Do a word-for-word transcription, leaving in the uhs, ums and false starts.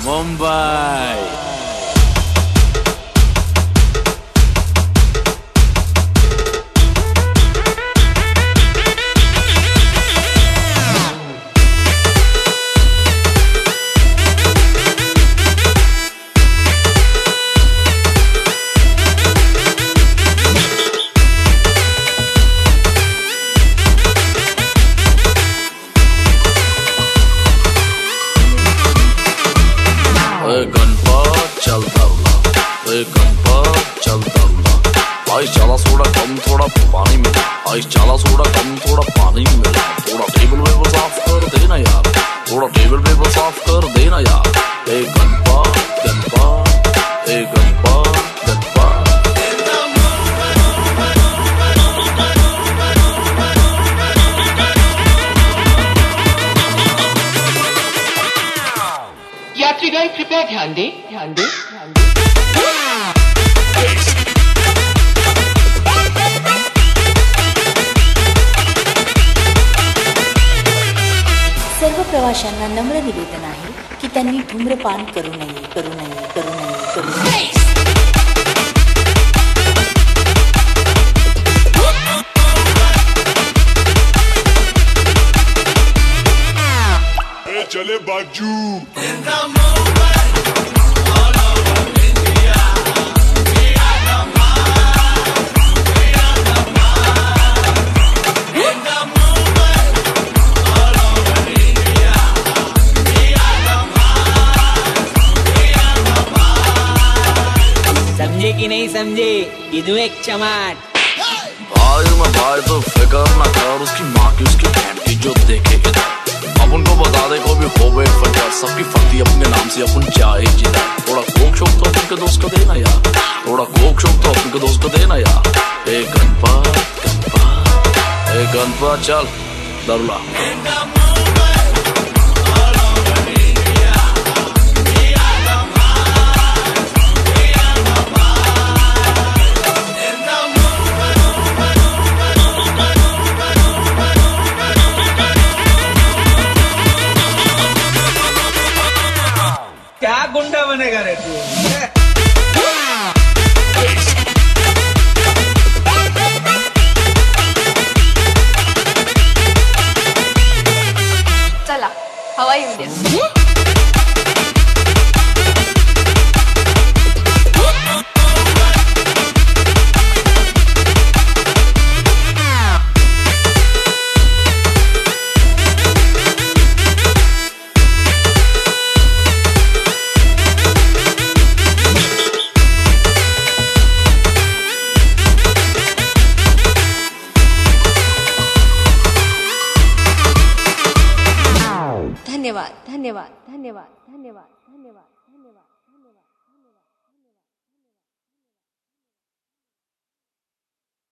मुंबई। गणपत चल दौला, गणपत चल दौला। आइस चला सोडा कम थोड़ा पानी मिला, आइस चला सोडा कम थोड़ा पानी मिला। थोड़ा टेबल वेबल साफ कर देना यार, थोड़ा टेबल वेबल साफ कर देना यार। ए गणपत गणपत, ए गणपत गणपत। यात्रीगण कृपया ध्यान दें, ध्यान दें, ध्यान दें। सर्व प्रवाशांना नम्र निवेदन आहे की त्यांनी धूम्रपान करू नये, करू नये, करू नये, करू नये। चले बाजू समझे कि नहीं समझे? इधू एक चमाट। भाई मैं भाई तो फिकर ना कर, उसकी माँ की उसकी बहन की जो देखे इधर। अब उनको बता दे को भी हो गए फटा, सबकी फटी अपने नाम से अपन चाहे जिधर। थोड़ा कोक शोक तो अपन के दोस्त को देना यार, थोड़ा कोक शोक तो अपन के दोस्त को देना यार। ए गणपत गणपत, ए गणपत चल दौला। क्या गुंडा बनेगा रे तू? चला हवा येऊ द्या। धन्यवाद धन्यवाद धन्यवाद धन्यवाद धन्यवाद धन्यवाद।